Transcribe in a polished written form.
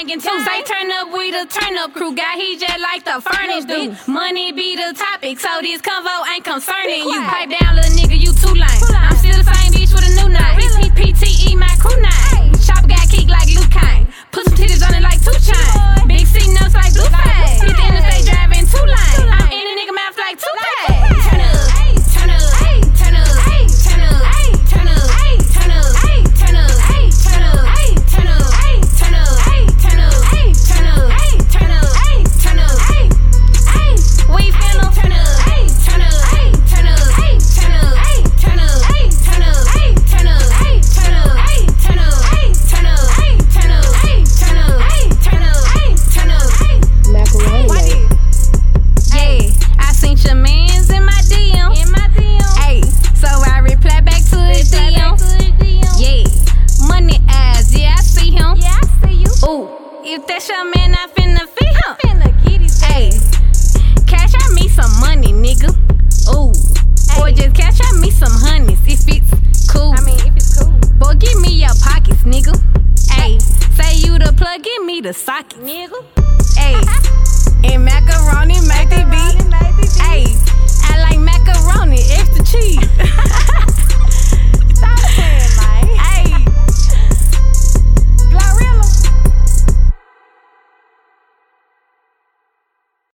thinking too. Say turn up, we the turn up crew. Got he just like the furnace do. Money be the topic, so this convo ain't concerning you. Pipe down, little nigga, you too lame. I'm still the same bitch with a new name. PTE my crew name. Chopper got kicked like Luke Kane. Put some titties on it like 2 Chainz. Big C nuts like Blueface. Hit the interstate driving 2 lanes. I'm in a nigga mouth like 2K. Turn up, turn up, turn up, turn up, turn up, turn up, turn up, turn up, turn up, turn up, turn up, turn up, turn up, turn up, we finna turn up, turn up, turn up, turn up, turn up, turn up, turn up, turn up, turn up, turn up, turn up, turn up, turn up, turn up, Macaroni. yeah, I seen your mans in my DM. Ayy, so I reply back to his DM. Yeah, money eyes, yeah, I see him. Ooh, if that's your man, I finna feed him. Ayy, cash out me some money, nigga. Ooh, or just cash out me some honeys if it's cool. Boy, give me your pockets, nigga. Ayy, say you the plug, give me the socket, nigga. Ayy, and macaroni,